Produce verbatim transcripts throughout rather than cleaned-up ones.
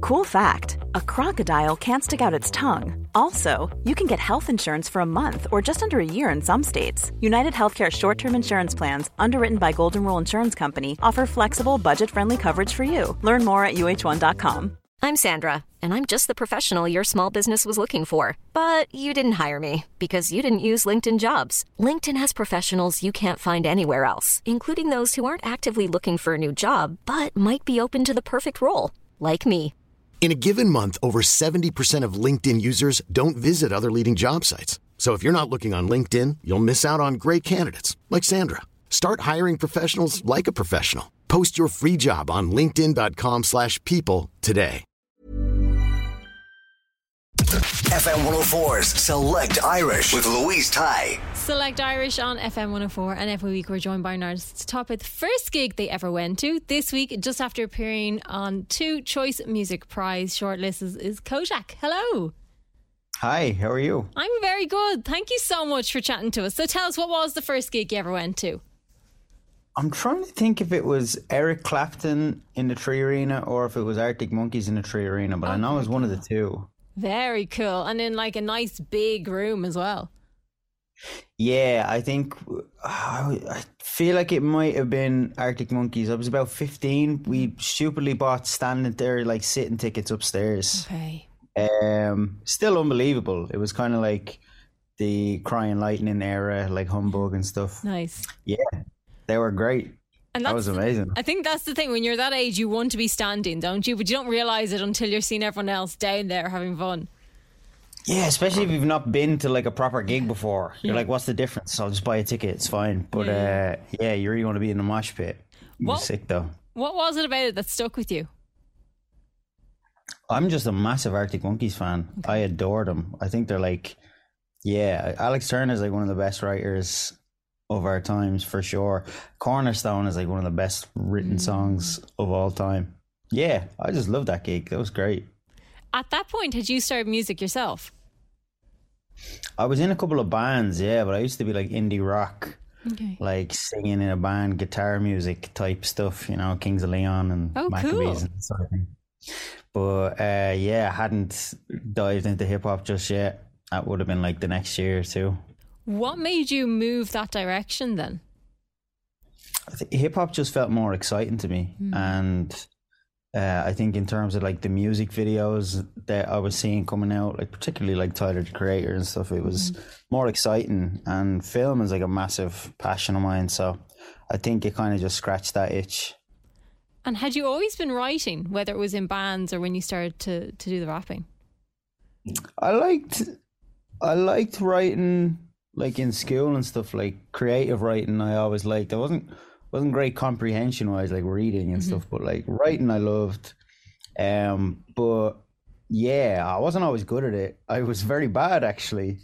Cool fact, a crocodile can't stick out its tongue. Also, you can get health insurance for a month or just under a year in some states. United Healthcare short-term insurance plans, underwritten by Golden Rule Insurance Company, offer flexible, budget-friendly coverage for you. Learn more at U H one dot com. I'm Sandra, and I'm just the professional your small business was looking for. But you didn't hire me because you didn't use LinkedIn Jobs. LinkedIn has professionals you can't find anywhere else, including those who aren't actively looking for a new job, but might be open to the perfect role, like me. In a given month, over seventy percent of LinkedIn users don't visit other leading job sites. So if you're not looking on LinkedIn, you'll miss out on great candidates like Sandra. Start hiring professionals like a professional. Post your free job on linkedin dot com slash people today. F M one oh four's Select Irish with Louise Ty. Select Irish on F M one oh four, and every week we're joined by an artist to talk about the first gig they ever went to. This week, just after appearing on two Choice Music Prize shortlists, is, is Kojak. Hello. Hi, how are you? I'm very good. Thank you so much for chatting to us. So tell us, what was the first gig you ever went to? I'm trying to think if it was Eric Clapton in the Tree Arena or if it was Arctic Monkeys in the Tree Arena, but oh, I know it was one cool. of the two. Very cool. And in like a nice big room as well. Yeah, I think I feel like it might have been Arctic Monkeys. I was about fifteen. We stupidly bought standing there, like sitting tickets upstairs. Okay. Um, still unbelievable. It was kind of like the Crying Lightning era, like Humbug and stuff. Nice. Yeah, they were great. And that was amazing. I think that's the thing. When you're that age, you want to be standing, don't you? But you don't realise it until you're seeing everyone else down there having fun. Yeah, especially if you've not been to like a proper gig before. You're yeah. like, what's the difference? I'll just buy a ticket. It's fine. But yeah, uh, yeah you really want to be in the mosh pit. It was sick though. What was it about it that stuck with you? I'm just a massive Arctic Monkeys fan. Okay. I adore them. I think they're like, yeah, Alex Turner is like one of the best writers of our times for sure. Cornerstone is like one of the best written mm. songs of all time. Yeah, I just love that gig. That was great. At that point, had you started music yourself? I was in a couple of bands, yeah, but I used to be like indie rock, okay. like singing in a band, guitar music type stuff, you know, Kings of Leon and oh, Maccabees cool. and that sort of thing. But uh, yeah, I hadn't dived into hip hop just yet. That would have been like the next year or two. What made you move that direction then? I think hip hop just felt more exciting to me, mm. and uh, I think in terms of like the music videos that I was seeing coming out, like particularly like Tyler the Creator and stuff, it was mm. more exciting. And film is like a massive passion of mine, so I think it kind of just scratched that itch. And had you always been writing, whether it was in bands or when you started to to do the rapping? I liked, I liked writing. Like in school and stuff, like creative writing, I always liked. I wasn't wasn't great comprehension wise, like reading and mm-hmm. stuff, but like writing, I loved. Um, but yeah, I wasn't always good at it. I was very bad, actually.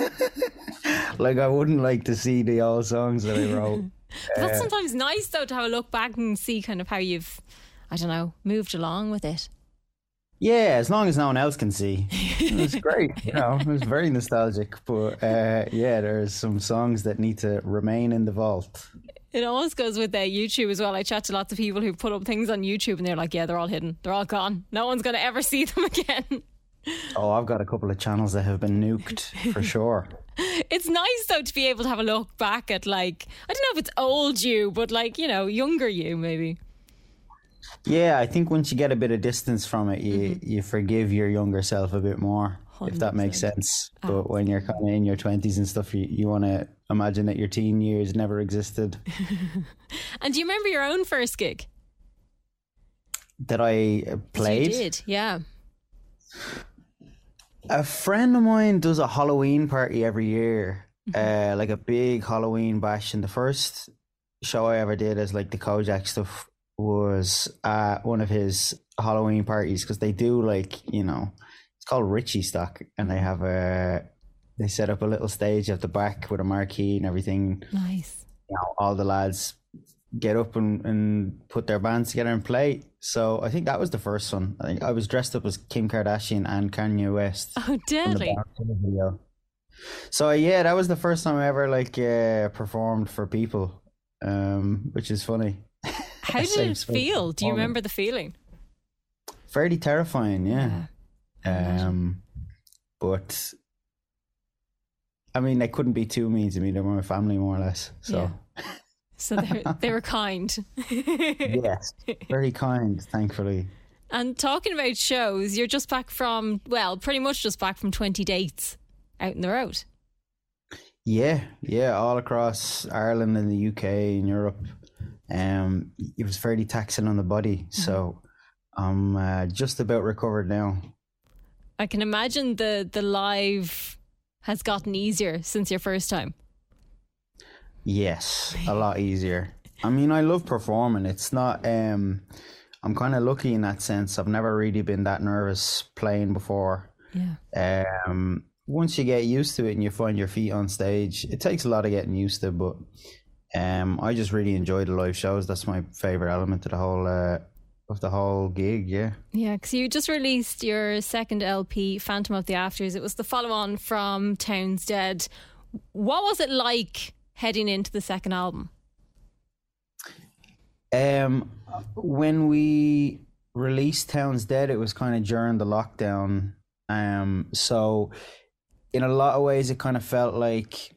Like I wouldn't like to see the old songs that I wrote. That's uh, sometimes nice though, to have a look back and see kind of how you've, I don't know, moved along with it. Yeah, as long as no one else can see. It was great, you know, it was very nostalgic. But uh, yeah, there's some songs that need to remain in the vault. It always goes with uh, YouTube as well. I chat to lots of people who put up things on YouTube and they're like, yeah, they're all hidden. They're all gone. No one's going to ever see them again. Oh, I've got a couple of channels that have been nuked for sure. It's nice though to be able to have a look back at, like, I don't know if it's old you, but like, you know, younger you maybe. Yeah, I think once you get a bit of distance from it, you, mm-hmm. you forgive your younger self a bit more, one hundred percent. If that makes sense. Oh. But when you're kind of in your twenties and stuff, you, you want to imagine that your teen years never existed. And do you remember your own first gig? That I played? You did, yeah. A friend of mine does a Halloween party every year, mm-hmm. uh, like a big Halloween bash. And the first show I ever did as like the Kojak stuff was at one of his Halloween parties, because they do like, you know, it's called Richie Stock, and they have a they set up a little stage at the back with a marquee and everything. Nice. You know, all the lads get up and, and put their bands together and play. So I think that was the first one. I think I was dressed up as Kim Kardashian and Kanye West. Oh, deadly. So yeah, that was the first time I ever like uh, performed for people, um, which is funny. How did it feel? Do you remember the feeling? fairly terrifying, yeah. Yeah. Um, but I mean, they couldn't be too mean to me. They were my family, more or less. So, Yeah. So they they were kind. yes, very kind, thankfully. And talking about shows, you're just back from, well, pretty much just back from twenty dates out in the road. Yeah, yeah, all across Ireland and the U K and Europe. Um, it was fairly taxing on the body, so I'm uh, just about recovered now. I can imagine the the live has gotten easier since your first time. Yes, a lot easier. I mean, I love performing. It's not, um, I'm kind of lucky in that sense. I've never really been that nervous playing before. Yeah. Um, once you get used to it and you find your feet on stage, it takes a lot of getting used to, but um, I just really enjoy the live shows. That's my favourite element of the whole uh, of the whole gig, yeah. Yeah, because you just released your second L P, Phantom of the Afters. It was the follow-on from Town's Dead. What was it like heading into the second album? Um, when we released Town's Dead, it was kind of during the lockdown. Um, so in a lot of ways, it kind of felt like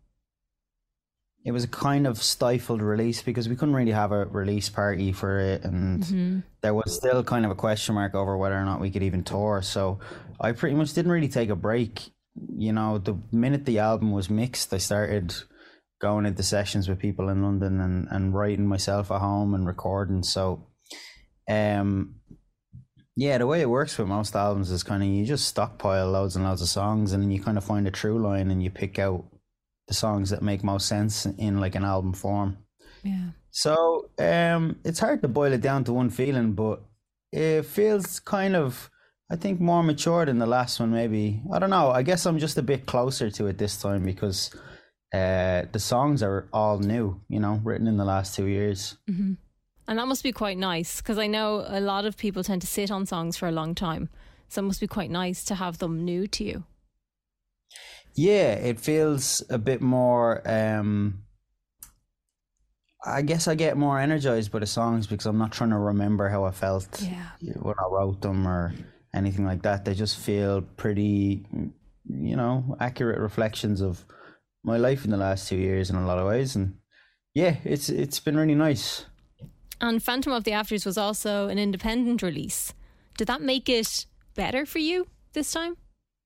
it was a kind of stifled release because we couldn't really have a release party for it, and mm-hmm. there was still kind of a question mark over whether or not we could even tour. So I pretty much didn't really take a break. You know, the minute the album was mixed, I started going into sessions with people in London and, and writing myself at home and recording. So, um, yeah, the way it works with most albums is kind of you just stockpile loads and loads of songs, and then you kind of find a true line and you pick out the songs that make most sense in like an album form. Yeah. So um, it's hard to boil it down to one feeling, but it feels kind of, I think, more mature than the last one. Maybe, I don't know. I guess I'm just a bit closer to it this time because uh, the songs are all new, you know, written in the last two years. Mm-hmm. And that must be quite nice because I know a lot of people tend to sit on songs for a long time. So it must be quite nice to have them new to you. Yeah, it feels a bit more, um, I guess I get more energized by the songs because I'm not trying to remember how I felt yeah. when I wrote them or anything like that. They just feel pretty, you know, accurate reflections of my life in the last two years in a lot of ways. And yeah, it's it's been really nice. And Phantom of the Afters was also an independent release. Did that make it better for you this time?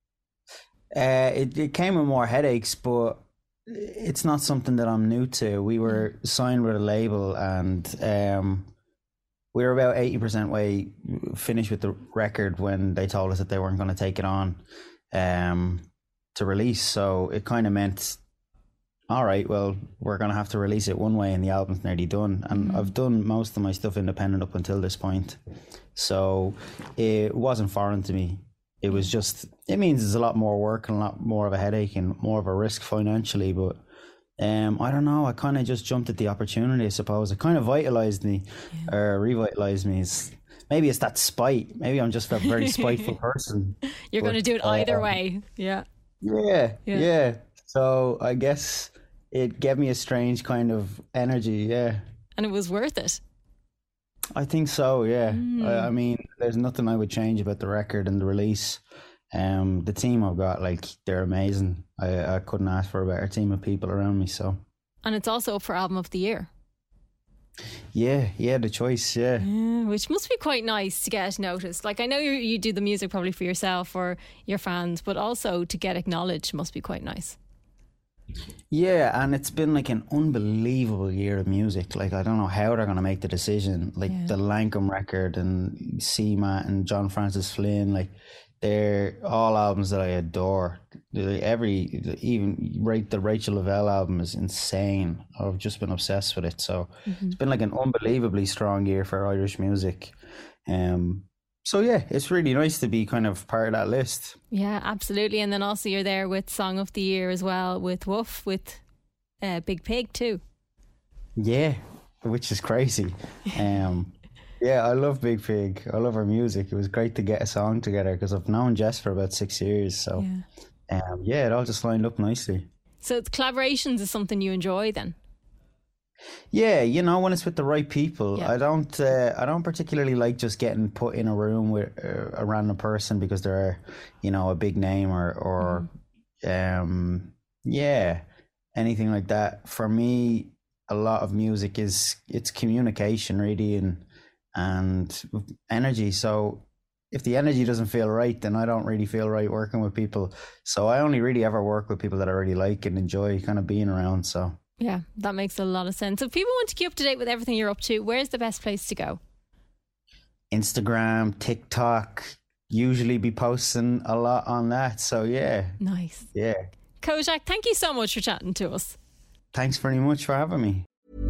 Uh, it, it came with more headaches, but it's not something that I'm new to. We were signed with a label and um, we were about eighty percent way finished with the record when they told us that they weren't going to take it on um, to release. So it kind of meant, all right, well, we're going to have to release it one way and the album's nearly done. And mm-hmm. I've done most of my stuff independent up until this point. So it wasn't foreign to me. It was just, it means it's a lot more work and a lot more of a headache and more of a risk financially. But um, I don't know, I kind of just jumped at the opportunity, I suppose. It kind of vitalised me yeah. or revitalised me. It's, maybe it's that spite. Maybe I'm just a very spiteful person. You're going to do it either uh, way. Yeah. yeah. Yeah, yeah. So I guess it gave me a strange kind of energy, yeah. And it was worth it. I think so, yeah. Mm. I, I mean, there's nothing I would change about the record and the release. Um, the team I've got, like, they're amazing. I, I couldn't ask for a better team of people around me, so. And it's also up for Album of the Year. Yeah, yeah, the choice, yeah. yeah. Which must be quite nice to get noticed. Like, I know you, you do the music probably for yourself or your fans, but also to get acknowledged must be quite nice. Yeah, and it's been like an unbelievable year of music. Like, I don't know how they're going to make the decision. Like yeah. the Lankum record and C-Mat and John Francis Flynn, like they're all albums that I adore. Every, even right, the Rachel Lavelle album is insane. I've just been obsessed with it. So mm-hmm. it's been like an unbelievably strong year for Irish music. Um, So yeah, it's really nice to be kind of part of that list. Yeah, absolutely. And then also you're there with Song of the Year as well, with Woof, with uh, Big Pig too. Yeah, which is crazy. um, yeah, I love Big Pig. I love her music. It was great to get a song together because I've known Jess for about six years. So yeah. Um, yeah, it all just lined up nicely. So collaborations is something you enjoy then? Yeah, you know, when it's with the right people. Yeah. I don't uh, I don't particularly like just getting put in a room with uh, a random person because they're, you know, a big name or or mm. um yeah, anything like that. For me, a lot of music is it's communication really and and energy. So if the energy doesn't feel right, then I don't really feel right working with people. So I only really ever work with people that I really like and enjoy kind of being around. So yeah, that makes a lot of sense. So if people want to keep up to date with everything you're up to, where's the best place to go? Instagram, TikTok, usually be posting a lot on that. So yeah. Nice. Yeah. Kojak, thank you so much for chatting to us. Thanks very much for having me.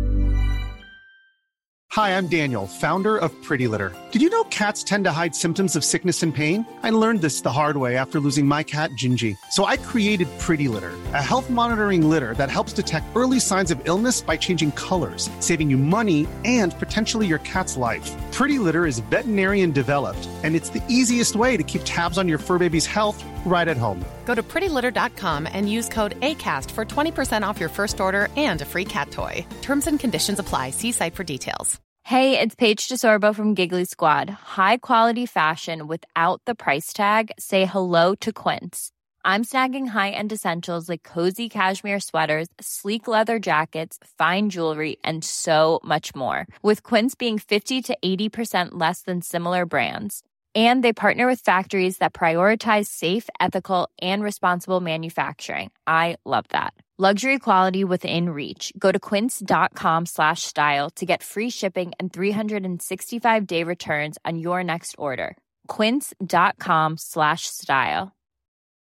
Hi, I'm Daniel, founder of Pretty Litter. Did you know cats tend to hide symptoms of sickness and pain? I learned this the hard way after losing my cat, Gingy. So I created Pretty Litter, a health monitoring litter that helps detect early signs of illness by changing colors, saving you money and potentially your cat's life. Pretty Litter is veterinarian developed, and it's the easiest way to keep tabs on your fur baby's health right at home. Go to pretty litter dot com and use code ACAST for twenty percent off your first order and a free cat toy. Terms and conditions apply. See site for details. Hey, it's Paige DeSorbo from Giggly Squad. High quality fashion without the price tag. Say hello to Quince. I'm snagging high-end essentials like cozy cashmere sweaters, sleek leather jackets, fine jewelry, and so much more. With Quince being fifty to eighty percent less than similar brands. And they partner with factories that prioritize safe, ethical, and responsible manufacturing. I love that. Luxury quality within reach. Go to quince.com slash style to get free shipping and three sixty-five day returns on your next order. Quince.com slash style.